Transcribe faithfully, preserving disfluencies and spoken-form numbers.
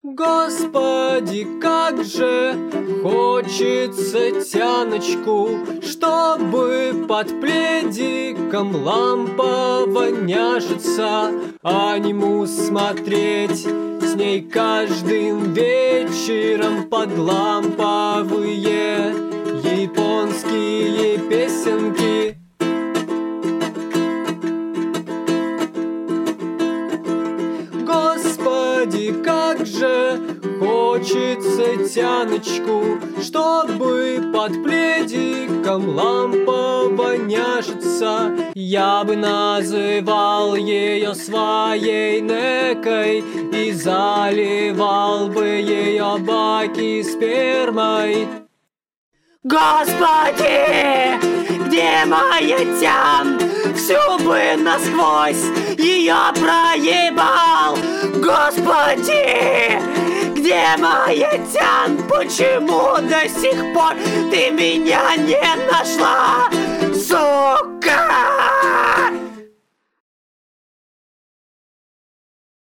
Господи, как же хочется тяночку, чтобы под пледиком лампа воняшится, а нему смотреть с ней каждым вечером под ламповые японские песенки. Господи, как же хочется тяночку, чтобы под пледиком лампа воняшится. Я бы называл ее своей некой и заливал бы ее баки спермой. Господи, где моя тян? Всю бы насквозь ее проебал. Господи, где моя тян? Почему до сих пор ты меня не нашла, сука?